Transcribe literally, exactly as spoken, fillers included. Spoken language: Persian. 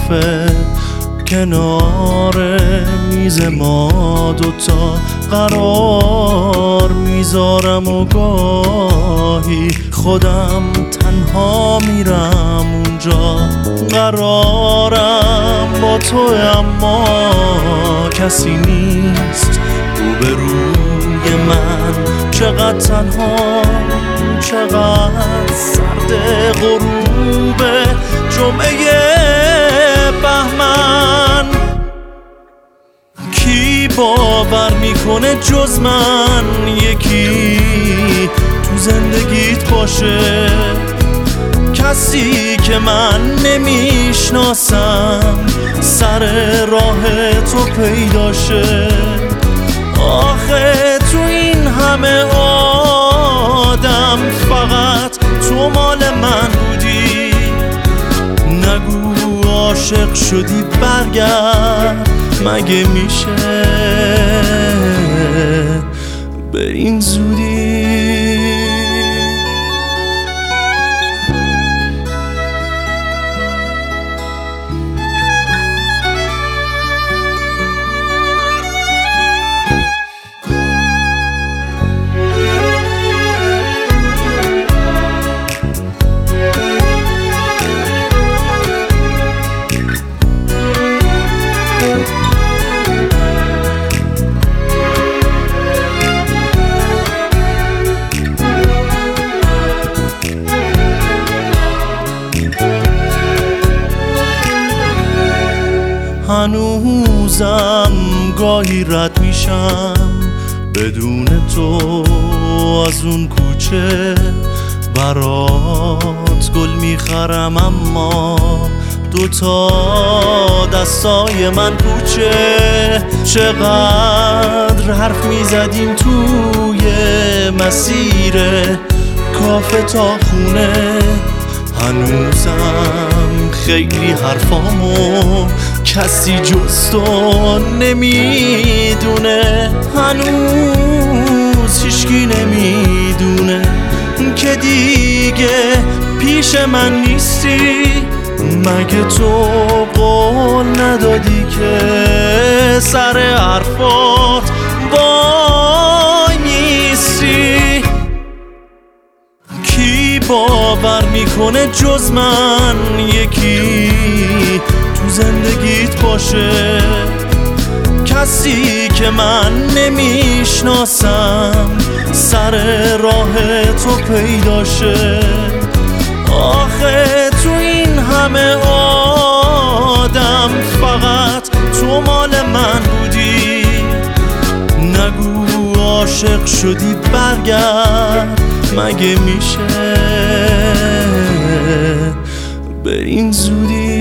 کافه کنار میز ما دوتا قرار میذارم و گاهی خودم تنها میرم اونجا. قرارم با تو اما کسی نیست روبروی من. چقدر تنها، چقدر سرد غروب جمعه بهمن. کی باور میکنه جز من یکی تو زندگیت باشه، کسی که من نمیشناسم سر راه تو پیداشه. آخه تو این همه آدم فقط تو مال من بودی. نگو عاشق شدی برگرد، مگه میشه به این زودی؟ هنوزم گاهی رد میشم بدون تو از اون کوچه. برات گل میخرم اما دوتا دستای من پوچه. چقدر حرف میزدیم توی مسیر کافه تا خونه. هنوزم خیلی حرفامو کسی جز تو نمیدونه. هنوز هیچکی نمیدونه که دیگه پیش من نیستی. مگه تو قول ندادی که سر حرفات وای میستی؟ کی باور میکنه جز من یکی تو زندگیت باشه، کسی که من نمیشناسم سر راه تو پیداشه. آخه تو این همه آدم فقط تو مال من بودی. نگو عاشق شدی برگرد، مگه میشه به این زودی؟